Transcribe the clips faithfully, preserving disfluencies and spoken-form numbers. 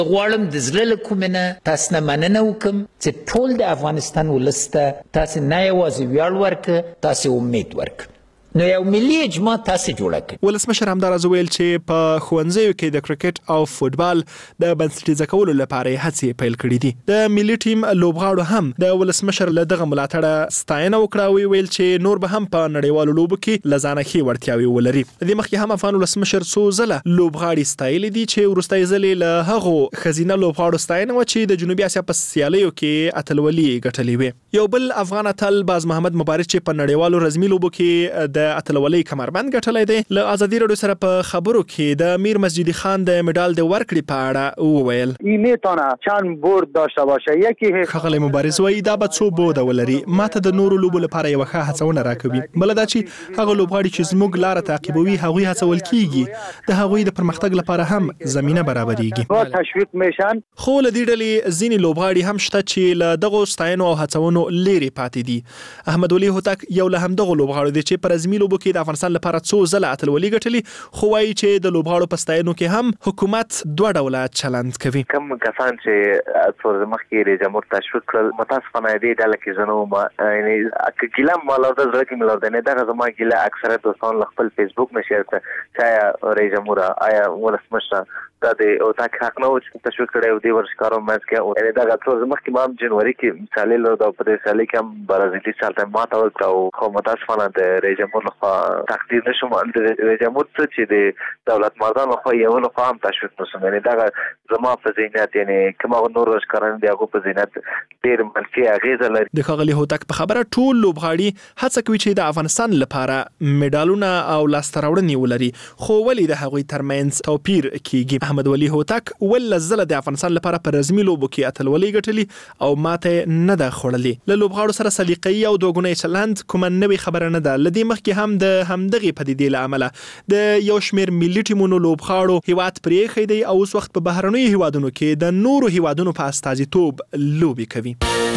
غواړم د زړه له کومې نه تاسو نه مننه وکړم چې ټول د افغانستان ولس ته تاسو نه یوازې ویاړ ورکړه، تاسو امید ورکړه. نو یو ملي اجماع تاسو جوړه کړئ. ولسمشر همداراز ویل چې په ښوونځیو کې د کرکټ او فوتبال د بنسټیزه کولو لپاره هڅې پیل کړې دي. د ملي ټیم لوبغاړو هم د ولسمشر له دغه ملاتړه ستاینه وکړه او ویل چې نور به هم په نړیوالو لوبو کې له ځانه ښې وړتیاوې ولري. د دې مخکې هم افغان ولسمشر څو ځله لوبغاړي ستایلي دي چې وروستۍ ځلې له هغو ښځینه لوبغاړو ستاینه وه چې د جنوبي اسیا په سیالیو کې اتلولي ګټلې وې. یو بل افغان اتل باز محمد مبارز چې په نړیوالو رزمي لوبو کې د د اتلولۍ کمربند ګټلی دی، له ازادي راډیو سره په خبرو کې د میر مسجدی خان د مډال د ورکړې په اړه وویل. این میتونه چند برد داشته باشه. یکی ښاغلی مبارز وایي دا به څو بوده ولري، ماته د نورو لوبو لپاره یوه ښه هڅونه راکوي. بله دا چې هغه لوبغاړي چې زموږ لاره تعقیبوي هغوی هڅول کیږي، د هغوی د پرمختګ لپاره هم زمینه برابریږي. تشویق میشن. خو له دې ډلې ځینې لوبغاړي هم شته چې له دغو ستاینو او هڅونو لرې پاتې دي. احمد ولي هوتک یو له همدغو لوبغاړو دی چې په رزمي لوبو کې د افغانستان لپاره څو ځله اتلولي ګټلي، خو وایي چې د لوبغاړو په ستاینو کې هم حکومت دوه ډوله چلند کوي. کوم کسان چې څو ورځې مخکې رئیس جمهور تشویق کړل، متاسفانه دې ډله کې زه نه وم. یعنې ګیله مې ولرده، زړه کې مې ولرده. نه دغه زما ګیله اکثره دوستان له خپل فیسبوک نه شیر کړه چې آیا رئیس جمهور آیا ولسمشر دا د هوتک حق نه و چې تشویق کړی او دې ورزشکارو منځ کې. یعنې دغه څو ورځې مخکې ما هم جنوري کې سیالي لرله او په دې سیالي کې هم برازیلي چالته ماته ورکړه، خو متاسفانه د رئیس جمهور لخوا تقدیر نشم. د رئیس جمهور څه چې د دولت مردان لخوا یو لخوا هم تشویق نشم. یعنې دغه زما په ذهنیت، یعنې کوم هغه نور ورزشکاران دي هغو په ذهنیت ډېر منفي اغېزه لري. د ښاغلي هوتک په خبره ټول لوبغاړي هڅه کوي چې د افغانستان لپاره مډالونه او لاسته راوړنې ولري، خو ولې د هغوی ترمنځ توپیر کیږي. احمد ولي هوتک ولس زله د افغانستان لپاره په رزمي لوبو کې اتلولي ګټلي او ماته نه ده خوړلې. له لوبغاړو سره سلیقه‌يي او دوګونی چلند کومه نوې خبره نه ده. له دې مخکې هم د همدغې پدیدې له امله د یو شمېر ملي ټیمونو لوبغاړو هیواد پرېښی دی او اوس وخت په بهرنیو هیوادونو کې د نورو هیوادونو په استازیتوب لوبې کوي.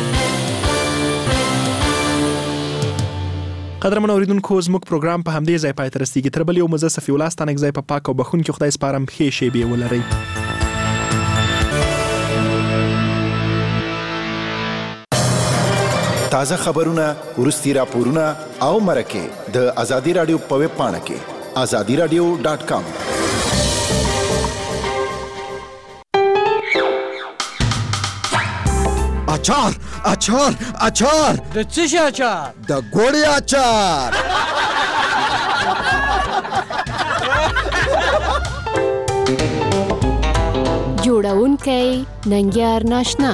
قدرمن اوریدونکو، زموږ پروګرام په همدې ځای پای ته رسیږي. تر بل یو مزه صفي الله ستانک ځای په پاک او بخښونکي خدای سپارم. ښې شېبې ولرئ. تازه خبرونه، وروستي راپورونه او مرکې د ازادي راډیو په ویب پاڼه کې ازادي راډیو ډاټ کام. اچار اچار اچار د څه شي اچار؟ د ګوړې اچار. جوړونکی ننګیار ناشنا.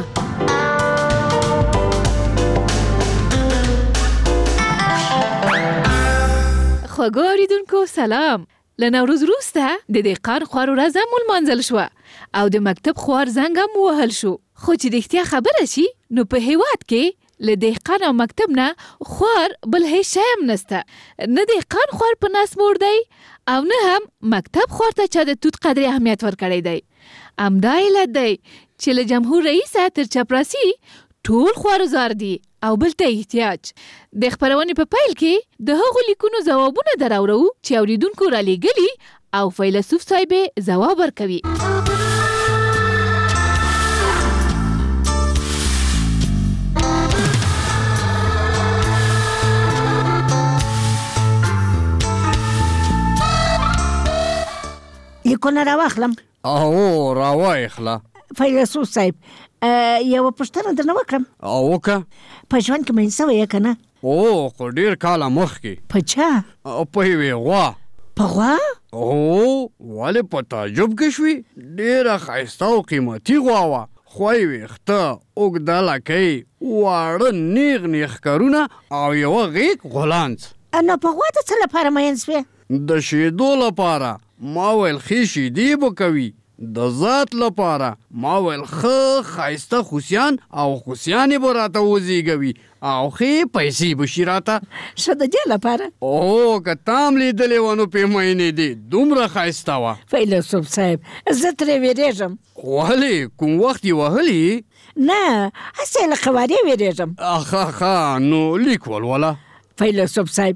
خوږو اوریدونکو سلام. له نوروز وروسته د دهقان خوار ورځ هم ولمانځل شوه او د مکتب خوار زنګ هم ووهل شو. خو چې د اختیا خبره شي نو په هیواد کې له دهقان او مکتب نه خوار بل هیڅ شی هم نسته. نه دهقان خوار په ناس موړ دی او نه هم مکتب خوار ته چا د توت قدرې اهمیت ورکړی دی. همدا علت دی چې له جمهور رئیسه تر چپراسي ټول خوارزار دي او بل ته احتیاج. د خپرونې په پیل کې د هغو لیکونو ځوابونه دراوړو چې اوریدونکو را لیږلي او فیلسوف صاحب ځواب ورکوي. لیکونه راواخلم. او راواخله. فیلسوف صاحب یوه پوښتنه درنه وکړم. او وکړه. په ژوند کې مین سوی یې که نه؟ او خو ډېر کاله مخکې. په چا؟ په یوې غوا. په غوا؟ او ولې په تعجب کې شوي؟ ډېره ښایسته او قیمتي غوا وه. خوی ویښته، اوږده لکۍ، واړه نیغ نیغ ښکرونه او یوه غیږ غولانځ. نو په غوا د څه لپاره مین سوې؟ د شیدو لپاره. ما ویل ښې شیدې به کوي. د ذات لپاره ما ویل ښه ښایسته خوسیان او خوسیانې به راته وزیږوي او ښې پیسې به شي راته. ښه د دې لپاره؟ او که تا هم لیدلې وه نو پیمینې دي، دومره ښایسته وه. فیلسوف صاحب زه ترې ویرېږم. ولې کوم وخت یې وهلي؟ نه هسې له قوارې ویرېږم. اخه ښه نو لیک ولوله. فیلسوف صاحب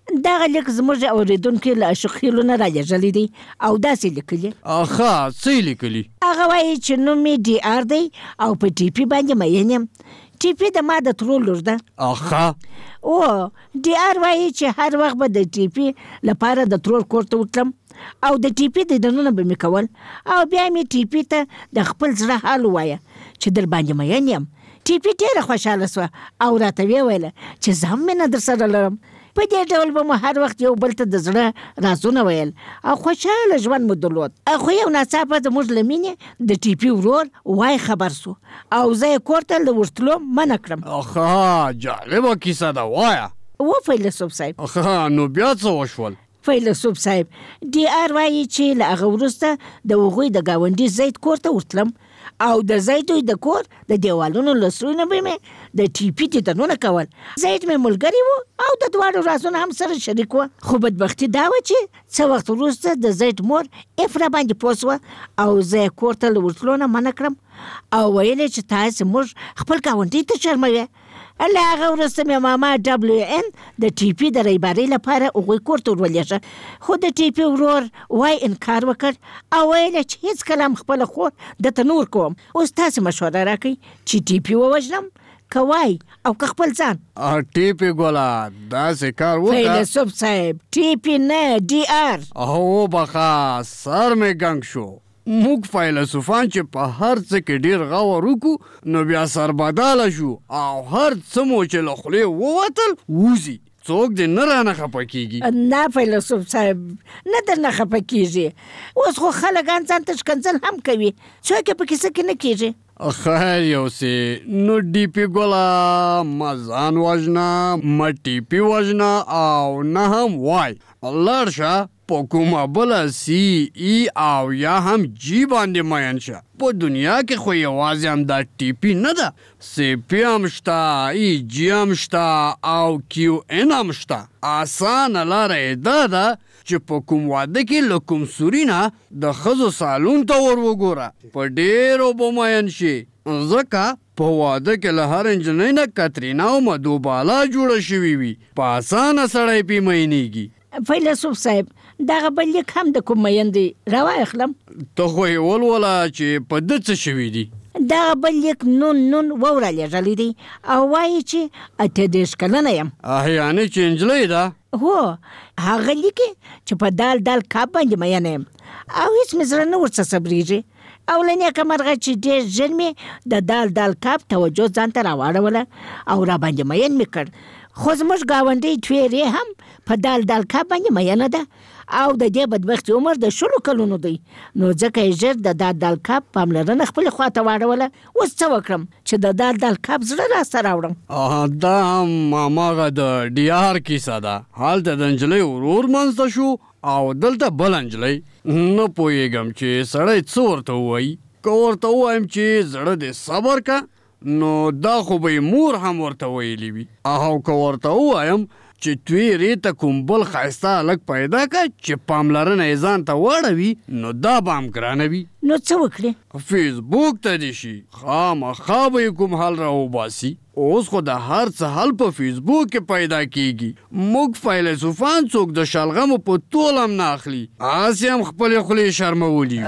دغه لیک زموږ اورېدونکي له اشخیلو نه رالیږلی دی او داسې لیکلي. اخا څه لیکلي؟ هغه وایي چې نوم یې ډي آر دی او په ټي پي باندې مین یم. ټي پي د ما د ترور لور ده. اخا او ډي آر وایي چې هر وخت به د ټي پي لپاره د ترور کور ته وتلم او د ټي پي د دنونه به مې کول او بیا مې ټي پي ته د خپل زړه حال ووایه چې در باندې مین یم. ټي پي ډېره خوشحاله سوه او راته ویې ویله چې زه هم مینه در سره لرم. په دې ډول به مو هر وخت یو بل ته د زړه رازونه ویل او خوشحاله ژوند مو درلود. خو یو ناڅاپه زموږ له مینې د ټي پي ورور وای خبر سو او زه یې کور ته له ورتلو منع کړم. اخا جالبه کیسه ده، وایه. و فیلسوف صاحب. اخا نو بیا څه وشول؟ فیلسوف صاحب ډي آر وایي چې له هغه وروسته د هغوی د ګاونډي زید کور ته ورتلم او د زیدوی د کور د دیوالونو له سرونه به مې د ټي پي دنونه کول. زید مې ملګری و او د دواړو رازونه هم سره شریک وه. خو بدبختي دا وه چې څه وخت وروسته د زید مور اف را باندې پوه سوه او زه یې کور ته له ورتلو نه منع کړم او ویل یې چې تاسې موږ خپل ګاونډي ته شرموې. له هغه وروسته مې ماما ډبلیو ان د ټي پي د رهبرۍ لپاره هغوی کور ته ورولېږه. خو د ټي پي ورور وای انکار وکړ او ویل چې هېڅکله هم خپله خور درته نه ورکوم. اوس تاسې مشوره راکئ چې ټي پي ووژنم که وای او که خپل ځان. ټي پي ګوله داسې کار وکړه. فیلسوف صاحب ټي پي نه ډي آر. او بخا سر مې ګنګ شو. موږ فیلسوفان چې په هر څه کې ډېر غور وکړو نو بیا سربداله شو او هر څه مو چې له خولې ووتل ووځي. څوک دې نه رانه خفه کېږي؟ نه فیلسوف صاحب نه درنه خفه کېږي. اوس خو خلک ځان ته ښکنځل هم کوي، څوک یې په کیسه کې نه کېږي. خیر یو سې نو ډي پي ګوله ما ځان وژنه ما ټي پي وژنه او نه هم وای. لاړ شه په کومه بله سی ای او یا هم جی باندې مین شه. په دنیا کې خو یوازې هم دا ټي پي نه ده، سی پي هم شته، ای جی هم شته او کیو ان هم شته. اسانه لاره یې دا ده چې په کوم واده کې له کوم سوري نه د ښځو سالون ته ور وګوره، په ډېرو به مین شي. ځکه په واده کې له هر نجلۍ نه کترینا او مدوبالا جوړه شوي وي، په اسانه سړی پې مینېږي. فیلسوف صاحب دغه بل لیک هم د کوم مین دی راواخلم؟ ته خو یې ولوله چې په ده څه شوي دي. دغه بل لیک نون نون ووره لیږلی دی او وایي چې اته دېرش کلنه یم. یعنې چې نجلۍ ده؟ هو هغه لیکي چې په دال دال کاب باندې مینه یم او هېڅ مې زړه نه ورڅه صبرېږي او له نیکه مرغه چې ډېر ژر مې د دال دال کاب توجه ځان ته راواړوله او را باندې مین مې کړ. خو زموږ ګاونډۍ ټویرې هم په دال دال کاب باندې مینه ده او د دې بدبختي عمر د شلو کلونو دی، نو ځکه یې ژر د دال دال کاب پاملرنه خپلې خواته واړوله. اوس څه وکړم چې د دال دال کاب زړه راسته راوړم؟ دا هم هماغه د ډي آر کیسه ده. هلته د نجلۍ ورور منځته شو او دلته بل نجلۍ. نه پوهېږم چې سړی څه ورته ووایي. که ورته ووایم چې زړه دې صبر که نو دا خو به یې مور هم ورته ویلي وي، او که ورته ووایم چې تویرې ته کوم بل ښایسته هلک پیدا که چې پاملرنه یې ځان ته واړوي نو دا به هم ګرانه وي. نو څه وکړې؟ فیسبوک ته دې شي، خامخا به یې کوم حل راوباسي. اوس خو د هر څه حل په فیسبوک کې پیدا کیږي. موږ فیلسوفان څوک د شلغمو په تول هم نه اخلي، هسې هم خپلې خولې شرمولي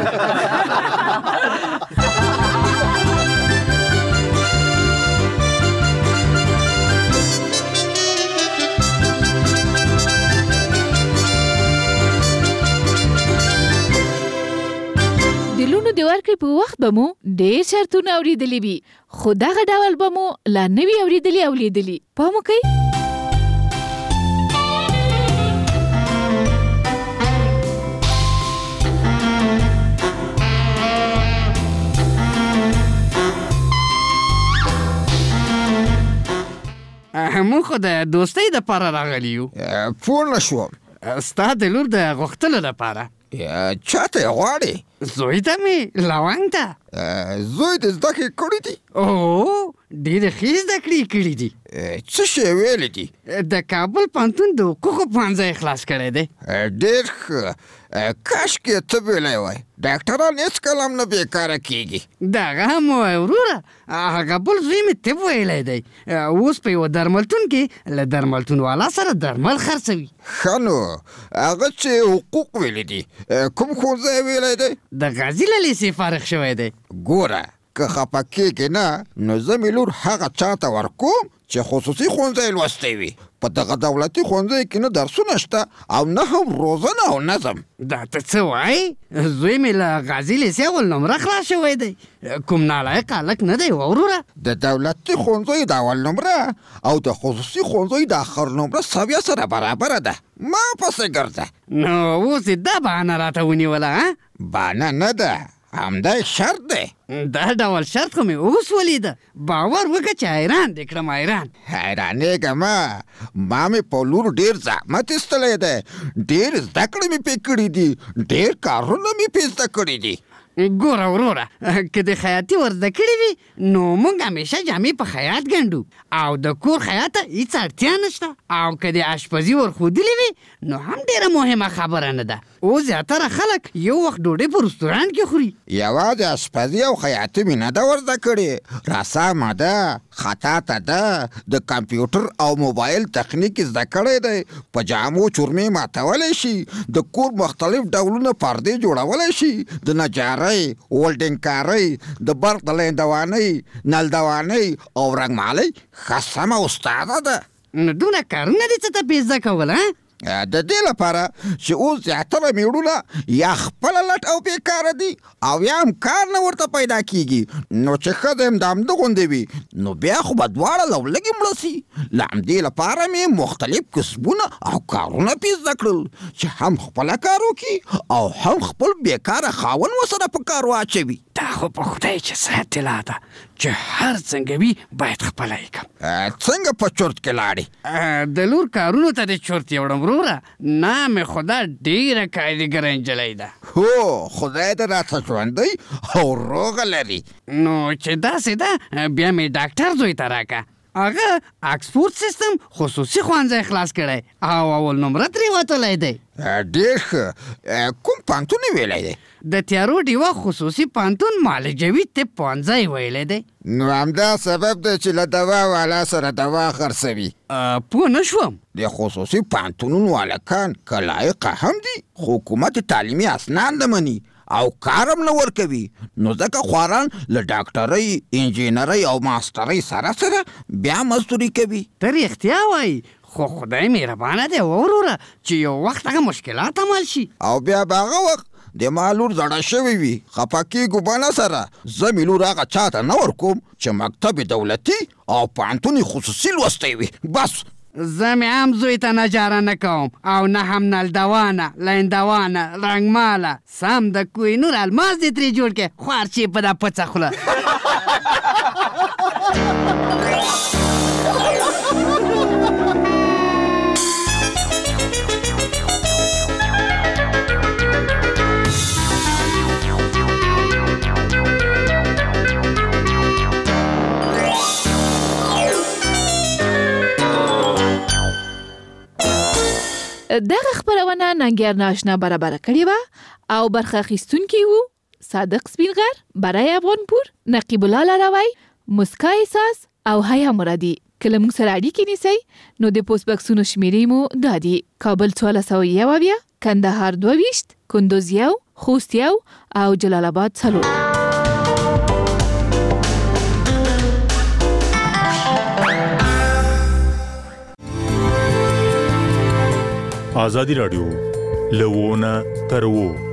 وي. د لونو د ورکړې په وخت به مو ډېر شرطونه اورېدلي وي، خو دغه ډول به مو لا نه وي اورېدلي او لیدلي. پام وکئ. موږ خو د دوستۍ دپاره راغلي یو. پوه نه شوم. ستا د لور د غوښتلو دپاره. چاته یې غواړې؟ زوی ته مې، لونګ ته. زوی دې زده کړې کړي دي؟ او ډېرې ښې زده کړې کړي دي. څه شی ویلی دي؟ د کابل پوهنتون د حقوقو پوهنځی خلاص کړی دی. ډېر ښه، کاشکې ته ویلی وای. ډاکټران هېڅ کله هم نه بېکاره کېږي. دغه هم ووایه وروره، هغه بل زوی مې طب ویلی دی، اوس په یوه درملتون کې له درملتون والا سره درمل خرڅوي. ښه نو هغه چې حقوق ویلی دي کوم ښوونځی ویلی دی؟ د غازي له لیسې فارغ شوی دی. ګوره که خفه کېږې نه نو زه مې لور هغه چا ته ورکوم چې خصوصي ښوونځی لوستی وي. په دغه دولتي ښوونځی کې نه درسونه شته او نه هم روزنه او نظم. دا ته څه وایې؟ زوی مې له غازي لیسې اول نمره خلاص شوی دی. کوم نالایق هلک نه دی وروره. د دولتي ښوونځیو د اول نمره او د خصوصي ښوونځیو د آخر نمره سویه سره برابره ده. ما پسې ګرځه. نو اوس یې دا بهانه راته ونیوله؟ بهانه نه ده، همدا شرط دی. دا ډول شرط خو مې اوس ولیده. باور وکړه چې حیران دې کړم. حیران حیرانېږه مه. ما مې په لور ډېر زحمت ایستلی دی، ډېر زده کړې مې پې کړي دي، ډېر کارونه مې پې زده کړي دي. ګوره وروره، که د خیاطي ور زده کړي وي نو موږ همیشه جامې په خیاط ګنډو او د کور خیاط ته هېڅ اړتیا نشته. او که د اشپزي ور ښودلې وي نو هم ډېره مهمه خبره نه ده. اوس زیاتره خلک یو وخت ډوډۍ په رستورانت کې خوري. یوازې اشپزي او خیاطي مې نه ده ور زده کړې، رسامه ده، خطاطه ده، د کمپیوټر او موبایل تخنیک زده کړی دی، په جامو چورمې ماتولی شي، د کور مختلف ډولونه پردې جوړولی شي، د نجارۍ، ولډنګ کارۍ، د برق د لیندوانۍ، نلدوانۍ او رنګمالۍ ښه سمه استاده ده. نو دونه کارونه دې څه ته پې زده کول؟ د دې لپاره چې اوس زیاتره میړونه یا خپله لټ او بېکاره دي او یا هم کار نه ورته پیدا کېږي. نو چې ښځه هم د همده غوندې وي نو بیا خو به دواړه لولګې مړه سي. له همدې لپاره مې مختلف کسبونه او کارونه پې زده کړل چې هم خپله کار وکړي او هم خپل بېکاره خاوند ورسره په کار واچوي. دا خو په خدای چې څه طلا ده چې هر څنګه وي باید خپله یې کړم. څنګه په چرت کې لاړې؟ د لور کارونو ته دې چرت یوړم وروره. نام خدا ډېره قاعدهګره نجلۍ ده. هو خدای دې راته ژوندی او روغه لري. نو چې داسې ده بیا مې ډاکټر زوی ته راکړه. هغه اکسفورد سیستم خصوصي ښوونځی خلاص کړی او اول نمره ترې وتلی دی. ډېر ښه. کوم پوهنتون یې ویلی دی؟ د تیارو ډیوه خصوصي پوهنتون معالجوي طب پوهنځی ویلی دی. نو همدا سبب دی چې له دوا والا سره دوا خرڅوي. پوه نه شوم. د خصوصي پوهنتونونو هلکان که لایقه هم دي خو حکومت تعلیمي اسناد نه مني او کار هم نه ورکوي. نو ځکه خواران له ډاکټرۍ، انجینرۍ او ماسترۍ سره سره بیا مزدوري کوي. ته رښتیا وایي، خو خدای مهربانه دی وروره چې یو وخت هغه مشکلات عمل شي او بیا به هغه وخت د ما لور زړه شوې وي. خفه کېږو به نه سره. زه مې لور هغه چا ته نه ورکوم چې مکتب دولتي او پوهنتون خصوصي لوستی وي. بس زه مې هم زوی ته نجاره نه کوم او نه هم نلدوانه، لیندوانه، رنګماله. سم د کوی نور الماس دې ترې جوړ کړې، خوار چې په دا پڅه خوله. دغه خپرونه ننګیار ناشنا برابره کړې وه او برخه اخیستونکي وو صادق سپینغر، برای افغانپور، نقیب الله لاروی، مسکا احساس او حیا مرادي. که له موږ سره اړیکې نیسئ نو د پوسټ بکسونو شمیرې مو دا دي: کابل څوارلس سوه یو اویا، کندهار دوه ویشت، کندوز یو، خوست یو او جلال آباد څلور. آزادی راډیو له ونه تر وو